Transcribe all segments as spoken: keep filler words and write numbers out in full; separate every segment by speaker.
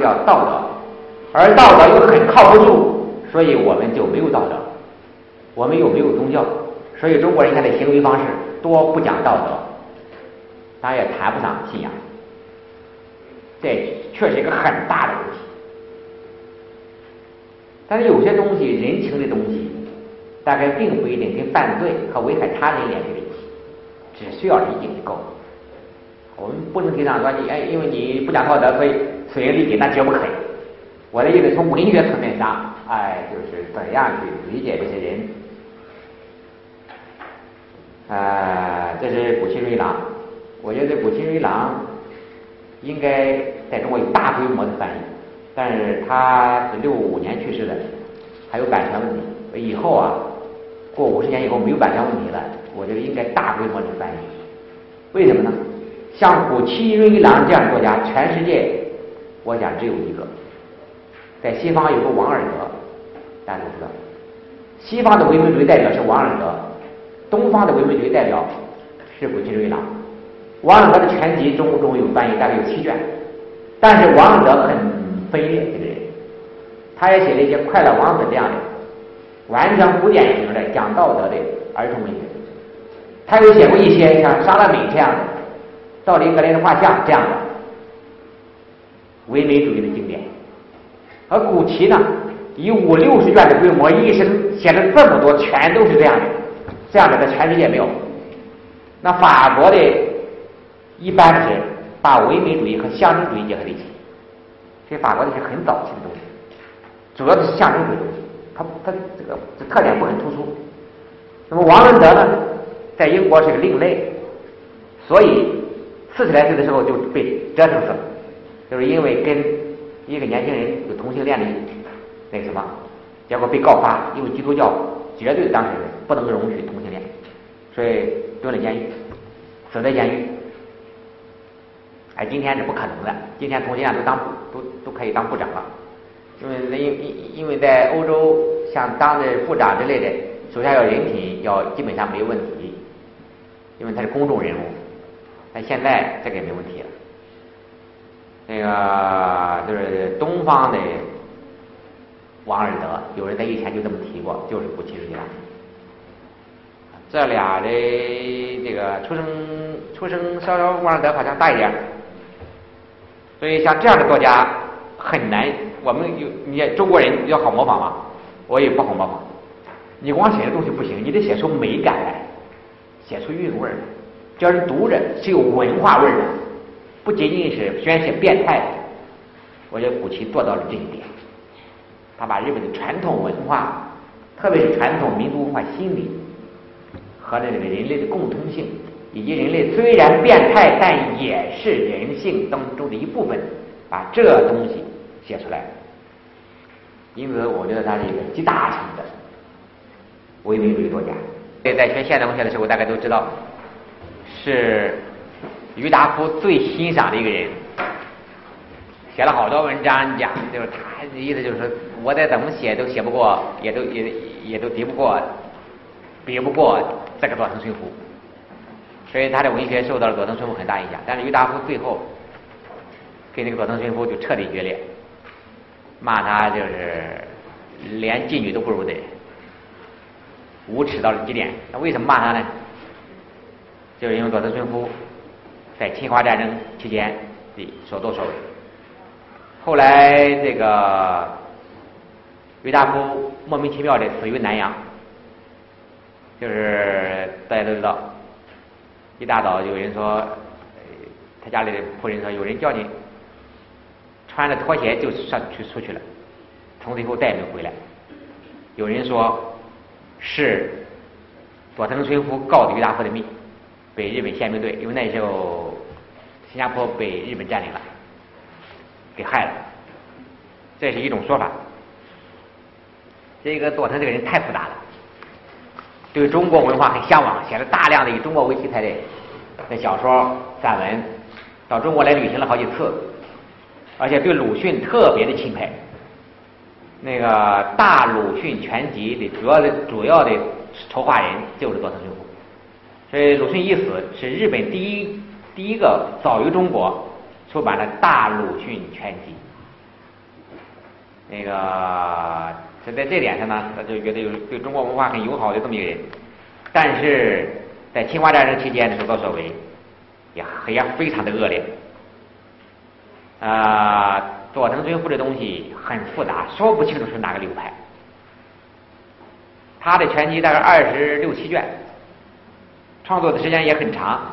Speaker 1: 调道德，而道德又很靠不住，所以我们就没有道德，我们又没有宗教，所以中国人现在行为方式多不讲道德，当然也谈不上信仰，这确实是一个很大的问题。但是有些东西，人情的东西，大概并不一定跟犯罪和危害他人连在一起，只需要理解就够了。我们不能提倡说你哎，因为你不讲道德，所以损人利己，那绝不可以。我的意思从文学层面上，哎，就是怎样去理解这些人。呃，这是谷崎润一郎，我觉得谷崎润一郎应该在中国有大规模的翻译，但是他是六五年去世的，还有版权问题。以后啊，过五十年以后没有版权问题了，我觉得应该大规模的翻译。为什么呢？像谷崎润一郎这样的作家，全世界我想只有一个。在西方有个王尔德，大家都知道，西方的唯美主义代表是王尔德，东方的唯美主义代表是谷崎润一郎。王尔德的全集中中有翻译，大概有七卷，但是王尔德很分裂，这个人，他也写了一些《快乐王子》这样的完全不典型的讲道德的儿童文学，他又写过一些像莎乐美这样的、道林格雷的画像这样的唯美主义的经典。而谷崎呢，以五六十卷的规模，一生写了这么多，全都是这样的，这样的在全世界没有。那法国的一般是把唯美主义和象征主义结合在一起，所以法国的是很早期的东西，主要的是象征主义的东西，它它这个这特点不很突出。那么王伦德呢，在英国是个另类，所以四十来岁的时候就被折腾死了，就是因为跟一个年轻人有同性恋的那个什么，结果被告发，因为基督教绝对当时不能容许同性恋，所以蹲了监狱，死在监狱。哎，今天是不可能的，今天同性恋都当都都可以当部长了，因为因因因为在欧洲，像当的部长之类的，首先要人品要基本上没有问题，因为他是公众人物。但现在这个也没问题了。那个就是东方的王尔德，有人在以前就这么提过，就是谷崎润一郎。这俩的这个出生出生稍稍王尔德好像大一点，所以像这样的作家很难。我们有你中国人要好模仿嘛，我也不好模仿。你光写的东西不行，你得写出美感来，写出韵味儿，叫人读着是有文化味儿的。不仅仅是宣泄变态，我觉得谷崎做到了这一点。他把日本的传统文化，特别是传统民族文化心理和这个人类的共通性，以及人类虽然变态，但也是人性当中的一部分，把这东西写出来。因此，我觉得他是一个集大成的唯美主义作家。在学现代文学的时候，大家都知道是郁达夫最欣赏的一个人，写了好多文章讲，就是他的意思就是说，我再怎么写都写不过，也都也也都敌不过，比不过这个佐藤春夫，所以他的文学受到了佐藤春夫很大影响。但是郁达夫最后跟那个佐藤春夫就彻底决裂，骂他就是连妓女都不如的人，无耻到了极点。那为什么骂他呢？就是因为佐藤春夫在侵华战争期间的所作所为。后来这个郁达夫莫名其妙的死于南阳，就是大家都知道，一大早有人说，他家里的仆人说，有人叫你穿着拖鞋就上去出去了，从此以后再也没回来。有人说是佐藤春夫告的郁达夫的密，被日本宪兵队，因为那时候新加坡被日本占领了，给害了，这是一种说法。这个佐藤这个人太复杂了，对中国文化很向往，写了大量的以中国为题材的的小说散文，到中国来旅行了好几次，而且对鲁迅特别的钦佩。那个《大鲁迅全集》的主要的主要的筹划人就是佐藤春夫，所以鲁迅一死，是日本第一第一个早于中国出版了《大鲁迅全集》， 那个是在这点上呢，他就觉得有对中国文化很友好的这么一个人，但是在侵华战争期间的所作所为也也非常的恶劣。啊、呃，佐藤尊夫的东西很复杂，说不清楚是哪个流派。他的全集大概二十六七卷，创作的时间也很长，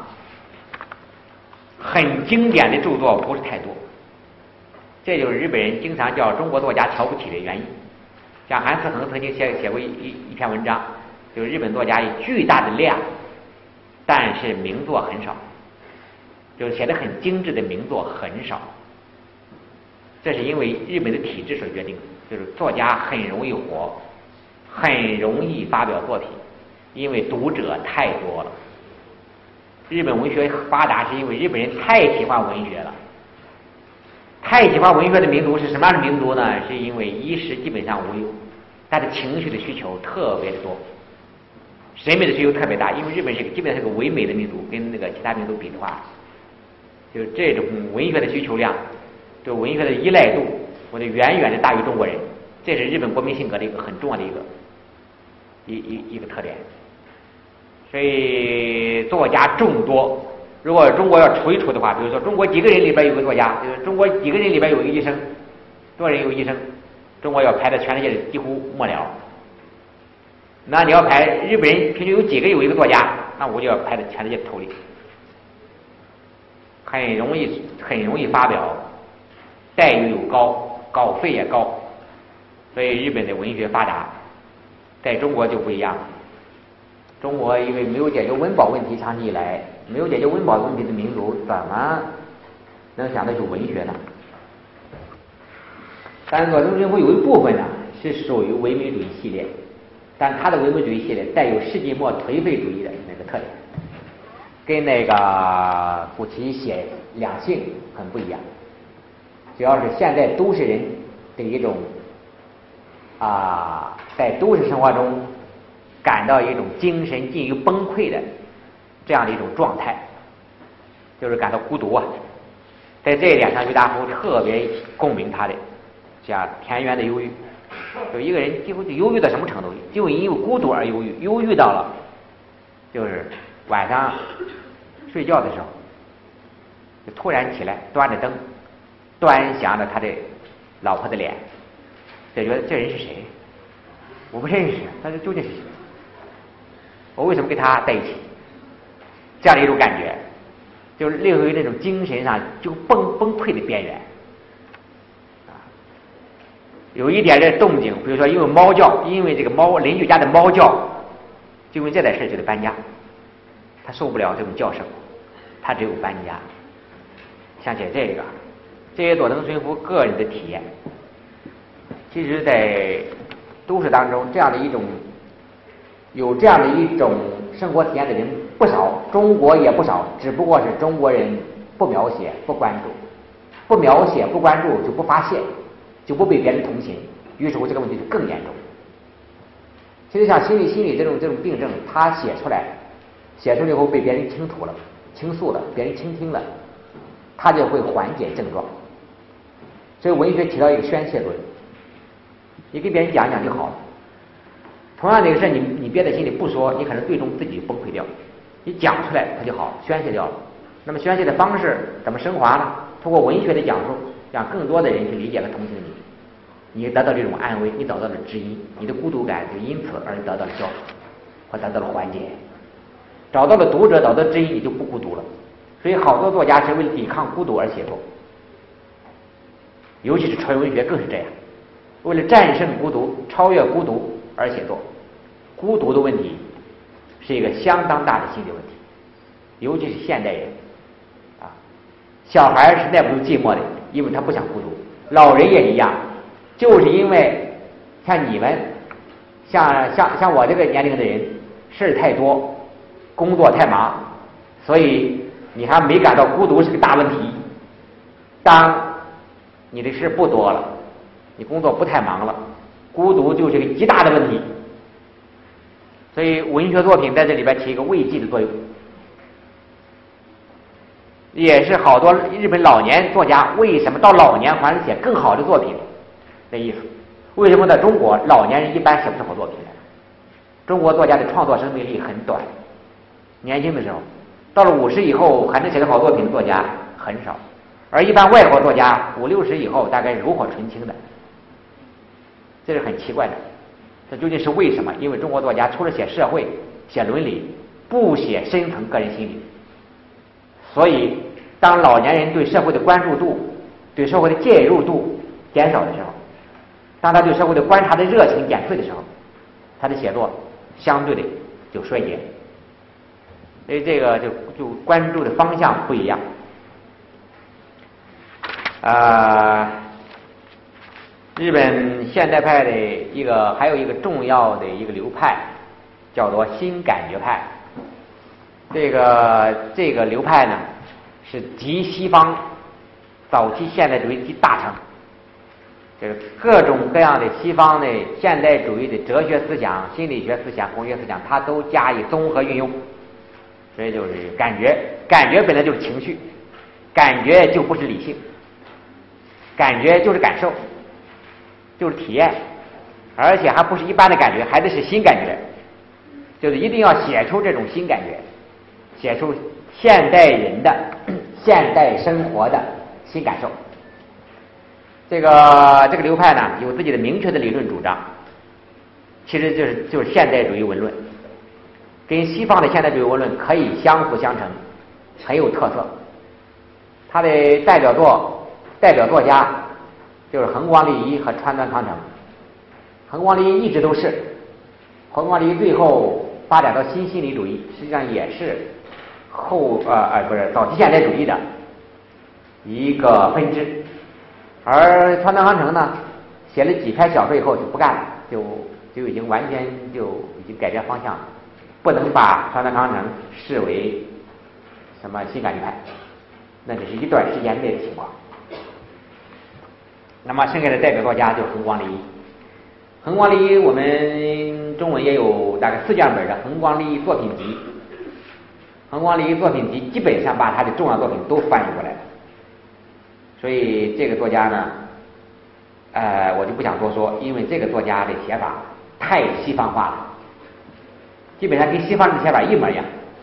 Speaker 1: 很经典的著作不是太多。这就是日本人经常叫中国作家瞧不起的原因。像韩思恒曾经写写过一一一篇文章，就是日本作家有巨大的量，但是名作很少，就是写的很精致的名作很少。这是因为日本的体制所决定的，就是作家很容易火，很容易发表作品，因为读者太多了。日本文学发达是因为日本人太喜欢文学了。太喜欢文学的民族是什么样的民族呢？是因为衣食基本上无忧，但是情绪的需求特别的多，审美的需求特别大。因为日本是个基本上是个唯美的民族，跟那个其他民族比的话，就是这种文学的需求量，对文学的依赖度，我觉得远远的大于中国人。这是日本国民性格的一个很重要的一个一一一个特点。所以作家众多。如果中国要除一除的话，比如说中国几个人里边有个作家，就是中国几个人里边有一个医生，多少人有医生，中国要排在全世界的几乎末了。那你要排日本人平均有几个有一个作家，那我就要排在全世界的头里。很容易很容易发表，待遇又高，稿费也高，所以日本的文学发达，在中国就不一样了。中国因为没有解决温饱问题，长期以来没有解决温饱问题的民族，怎么能想得出文学呢？但是佐藤尊夫有一部分呢是属于唯美主义系列，但他的唯美主义系列带有世纪末颓废主义的那个特点，跟那个古奇写两性很不一样，主要是现在都市人的一种啊，在都市生活中感到一种精神近于崩溃的这样的一种状态，就是感到孤独啊。在这一点上，郁达夫特别共鸣他的，像田园的忧郁，就一个人几乎就忧郁到什么程度？就因为孤独而忧郁，忧郁到了就是晚上睡觉的时候，就突然起来端着灯，端详着他的老婆的脸，就觉得这人是谁？我不认识，但是究竟是谁？我为什么跟他在一起？这样的一种感觉，就是类似于那种精神上就崩崩溃的边缘。有一点点动静，比如说因为猫叫，因为这个猫邻居家的猫叫，就因为这点事就得搬家，他受不了这种叫声，他只有搬家。想起这个，这些佐藤尊夫个人的体验，其实在都市当中，这样的一种有这样的一种生活体验的人不少，中国也不少，只不过是中国人不描写、不关注，不描写、不关注就不发现，就不被别人同情，于是乎这个问题就更严重。其实像心理心理这种这种病症，他写出来，写出来以后被别人倾吐了、倾诉了，别人倾听了，他就会缓解症状。所以文学起到一个宣泄作用，你给别人讲一讲就好了。同样这个事你你憋在心里不说，你可能最终自己崩溃掉。你讲出来它就好，宣泄掉了。那么宣泄的方式怎么升华呢？通过文学的讲述，让更多的人去理解和同情你，你得到这种安慰，你得到了知音，你的孤独感就因此而得到了消除，或得到了缓解。找到了读者，找到知音，你就不孤独了。所以好多作家是为了抵抗孤独而写作，尤其是纯文学更是这样，为了战胜孤独、超越孤独而写作。孤独的问题是一个相当大的心理问题，尤其是现代人啊，小孩是耐不住寂寞的，因为他不想孤独，老人也一样，就是因为像你们，像像像我这个年龄的人，事儿太多，工作太忙，所以你还没感到孤独是个大问题。当你的事不多了，你工作不太忙了，孤独就是个极大的问题。所以文学作品在这里边起一个慰藉的作用，也是好多日本老年作家为什么到老年还是写更好的作品， 这意思。为什么在中国老年人一般写不出好作品来？中国作家的创作生命力很短，年轻的时候，到了五十以后还能写出好作品的作家很少，而一般外国作家五六十以后大概炉火纯青的，这是很奇怪的。这究竟是为什么？因为中国作家除了写社会、写伦理，不写深层个人心理。所以，当老年人对社会的关注度、对社会的介入度减少的时候，当他对社会的观察的热情减退的时候，他的写作相对的就衰减。所以这个就就关注的方向不一样。啊、呃，日本现代派的一个还有一个重要的一个流派叫做新感觉派。这个这个流派呢是集西方早期现代主义集大成。这个各种各样的西方的现代主义的哲学思想、心理学思想、工学思想，它都加以综合运用。所以就是感觉，感觉本来就是情绪，感觉就不是理性，感觉就是感受，就是体验，而且还不是一般的感觉，还得是新感觉，就是一定要写出这种新感觉，写出现代人的、现代生活的新感受。这个这个流派呢，有自己的明确的理论主张，其实就是就是现代主义文论，跟西方的现代主义文论可以相辅相成，很有特色。他的代表作、代表作家就是横光利一和川端康成。横光利一一直都是，横光利一最后发展到新心理主义，实际上也是后呃呃不是早期现代主义的一个分支。而川端康成呢，写了几篇小说以后就不干了，就就已经完全就已经改变方向了，不能把川端康成视为什么新感觉派，那只是一段时间内的情况。那么剩下的代表作家就是横光利一。横光利一我们中文也有大概四卷本的《横光利一作品集》，横光利一作品集基本上把他的重要作品都翻译过来了。所以这个作家呢，呃，我就不想多说，因为这个作家的写法太西方化了，基本上跟西方人的写法一模一样。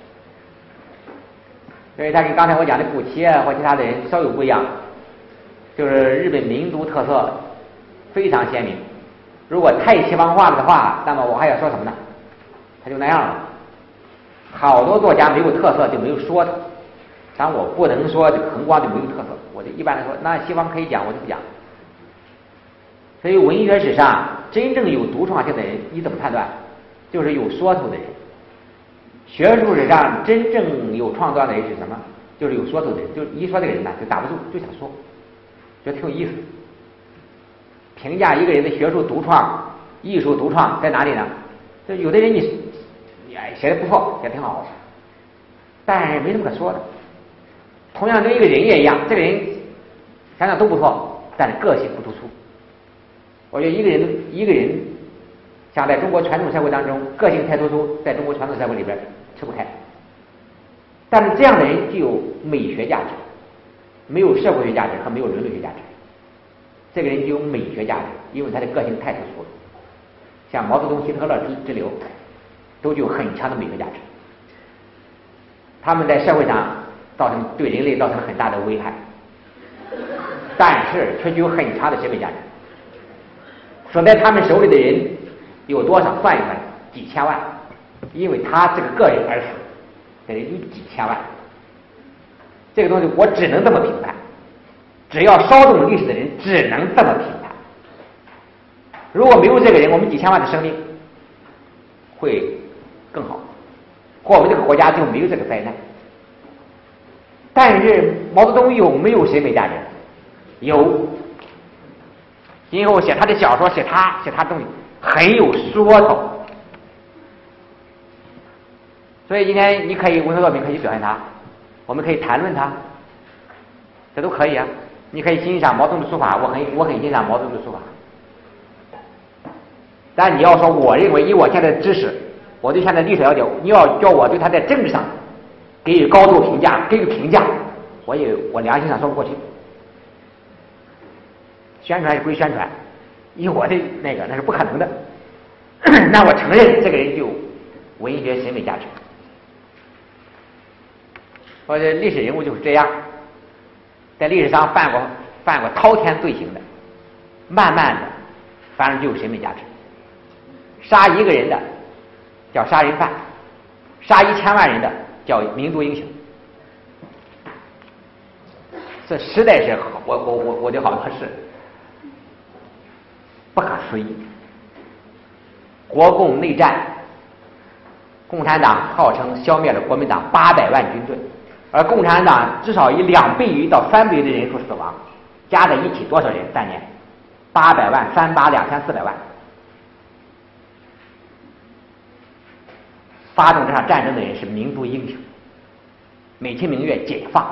Speaker 1: 所以他跟刚才我讲的古奇啊或其他的人稍有不一样，就是日本民族特色非常鲜明。如果太西方化了的话，那么我还要说什么呢？他就那样了。好多作家没有特色就没有说头。但我不能说这个横光就没有特色，我就一般来说，那西方可以讲，我就不讲。所以文学史上真正有独创性的人，你怎么判断？就是有说头的人。学术史上真正有创造的人是什么？就是有说头的人，就是一说这个人呢，就打不住，就想说，觉得挺有意思。评价一个人的学术独创、艺术独创在哪里呢？就有的人你，你哎写的不错，写得挺好，但是没什么可说的。同样对一个人也一样，这个人想想都不错，但是个性不突出。我觉得一个人一个人想在中国传统社会当中个性太突出，在中国传统社会里边吃不开。但是这样的人具有美学价值，没有社会学价值和没有伦理学价值。这个人具有美学价值，因为他的个性太突出了。像毛泽东、希特勒之之流，都具有很强的美学价值。他们在社会上造成对人类造成了很大的危害，但是却具有很强的审美价值。守在他们手里的人有多少？算一算，几千万，因为他这个个人而死的人有几千万。这个东西我只能这么评判，只要稍懂历史的人只能这么评判。如果没有这个人，我们几千万的生命会更好，或我们这个国家就没有这个灾难。但是毛泽东有没有审美价值？有。今后写他的小说，写他写他的东西很有说头。所以今天你可以文学作品可以表现他，我们可以谈论他，这都可以啊。你可以欣赏毛泽东的书法，我很我很欣赏毛泽东的书法。但你要说我认为以我现在的知识，我对现在历史了解，你要叫我对他在政治上给予高度评价，给予评价，我也我良心上说不过去。宣传是归宣传， 以我的那个那是不可能的。那我承认这个人就文学审美价值。我这历史人物就是这样，在历史上犯过犯过滔天罪行的，慢慢的反正就有审美价值。杀一个人的叫杀人犯，杀一千万人的叫民族英雄。这实在是我我我我就好像是不可思议。国共内战，共产党号称消灭了国民党八百万军队，而共产党至少以两倍于到三倍的人数死亡，加在一起多少人？三年，八百万，三八两千四百万。发动这场战争的人是民族英雄，美其名曰解放。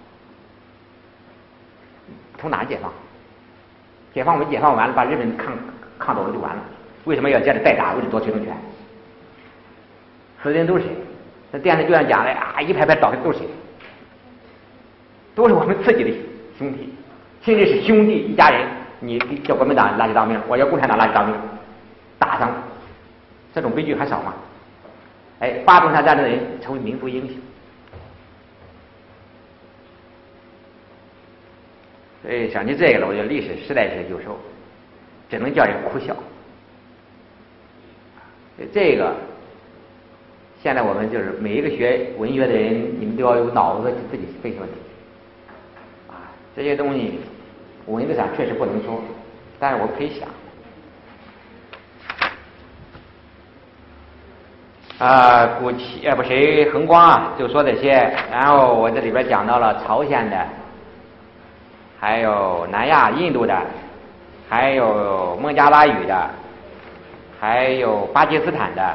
Speaker 1: 从哪解放？解放我们解放完了，把日本抗抗走了就完了。为什么要接着再打？为了夺取政权？死的人都是谁？那电视剧上讲的啊，一排排倒的都是谁？都是我们自己的兄弟，甚至是兄弟一家人。你叫国民党拿去当兵，我要共产党拿去当兵，打上，这种悲剧还少吗？哎，发动这场战争的人成为民族英雄。所以想起这个了，我觉得历史实在是有时候只能叫人哭笑。这个现在我们就是每一个学文学的人，你们都要有脑子自己分析问题啊。这些东西文字上确实不能说，但是我可以想啊，古奇呃不谁恒光啊就说这些，然后我这里边讲到了朝鲜的，还有南亚印度的，还有孟加拉语的，还有巴基斯坦的，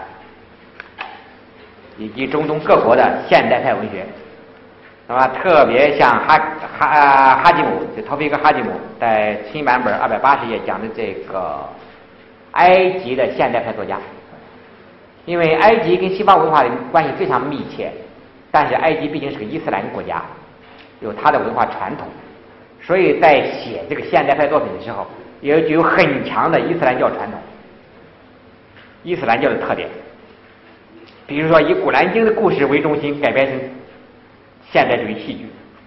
Speaker 1: 以及中东各国的现代派文学，那么特别像哈哈哈吉姆，就陶菲克哈吉姆在新版本二百八十页讲的这个埃及的现代派作家。因为埃及跟西方文化的关系非常密切，但是埃及毕竟是个伊斯兰国家，有它的文化传统，所以在写这个现代派作品的时候，也具有很强的伊斯兰教传统。伊斯兰教的特点，比如说以古兰经的故事为中心改编成现代主义戏剧。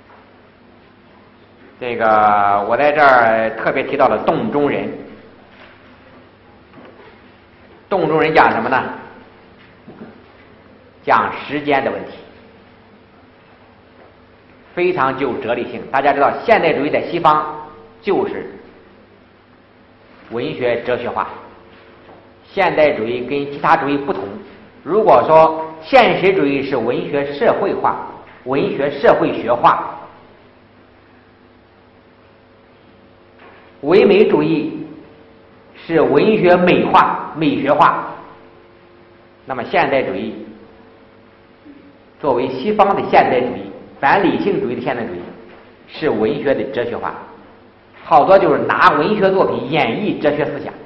Speaker 1: 这个我在这儿特别提到了洞中人。洞中人讲什么呢？讲时间的问题，非常具有哲理性。大家知道，现代主义在西方就是文学哲学化。现代主义跟其他主义不同，如果说现实主义是文学社会化、文学社会学化，唯美主义是文学美化、美学化，那么现代主义作为西方的现代主义、反理性主义的现代主义，是文学的哲学化，好多就是拿文学作品演绎哲学思想。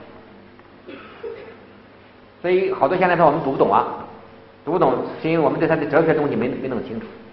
Speaker 1: 所以好多现代派我们读不懂啊，读不懂是因为我们对他的哲学东西没没弄清楚。